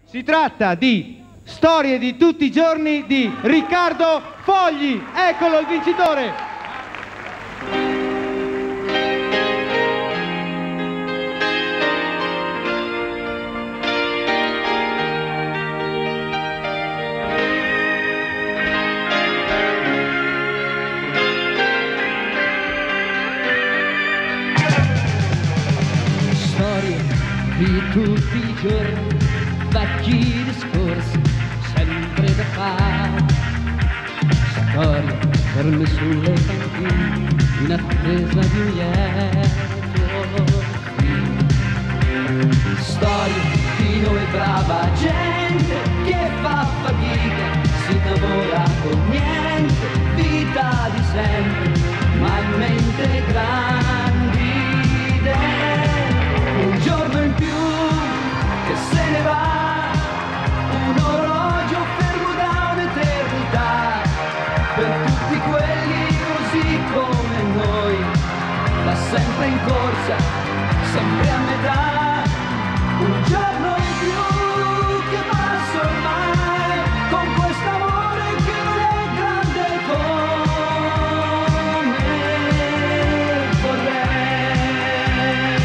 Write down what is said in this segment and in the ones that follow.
Si tratta di Storie di tutti i giorni di Riccardo Fogli. Eccolo il vincitore. Storie di tutti i giorni, vecchi discorsi, sempre da fare. Storie ferme sulle cantine, in attesa di un lieto fine. Storie di noi brava gente che fa fatica, si innamora con niente, vita di sempre, ma in mente grandi idee. Un giorno in più che se ne va, un orologio fermo da un'eternità, per tutti quelli così come noi, da sempre in corsa, sempre a metà. Un giorno in più che passa ormai, con quest'amore che non è grande come vorrei.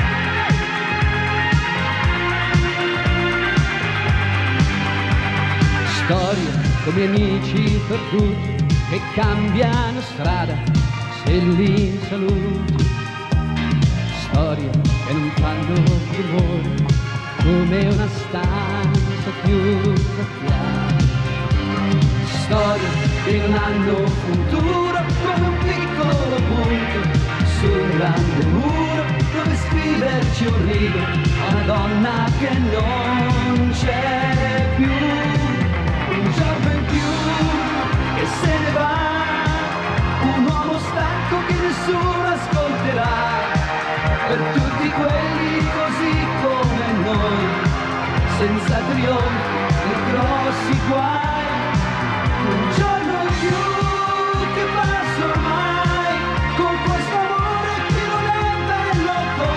Storie come amici perduti che cambiano strada se li saluti. Storie che non fanno rumore come una stanza chiusa chiara. Storie che non hanno futuro come un piccolo punto su un grande muro dove scriverci un rigo a una donna che non c'è più. Un giorno in più che se ne va, un uomo stanco che nessuno ascolterà, per tutti quelli così come noi, senza trionfi e grossi guai. Un giorno in più che passa ormai, con questo amore che non è bello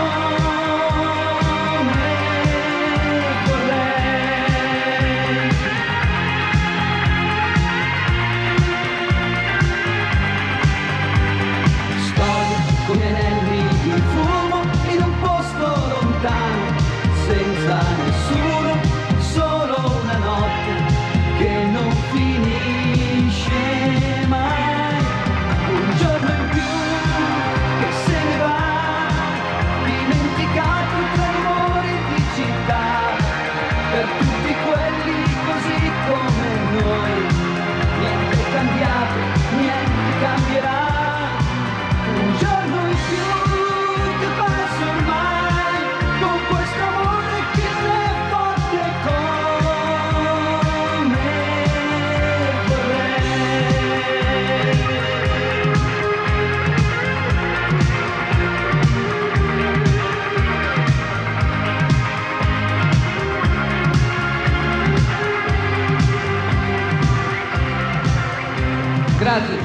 come vorrei. Storie come anelli di fumo in un posto lontano, senza nessuno, solo una notte che non finisce mai. Un giorno in più che se ne va, dimenticato tra i muri di città, per tutti quelli così come noi. Niente è cambiato, niente cambierà. Un giorno in più che passa ormai, con questo amore che non è forte come vorrei. Grazie.